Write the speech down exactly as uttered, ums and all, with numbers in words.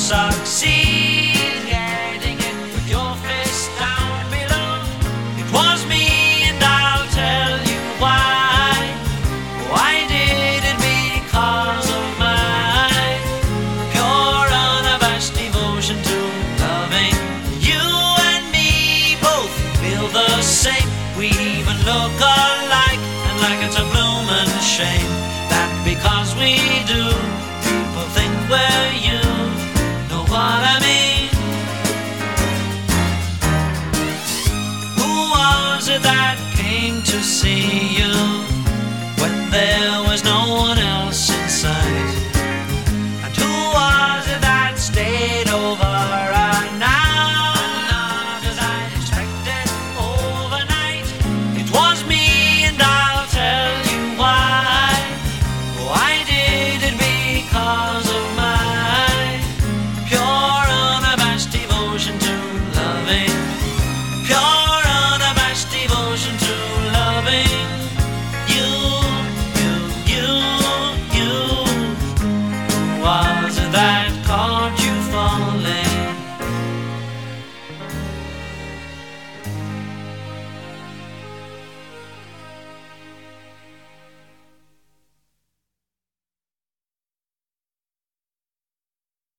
succeed getting it with your fist down below. It was me, and I'll tell you why. Why did it? Because of my pure, unabashed devotion to loving you and me. Both feel the same. We even look alike, and like it's a bloomin' shame that because we do, people think we're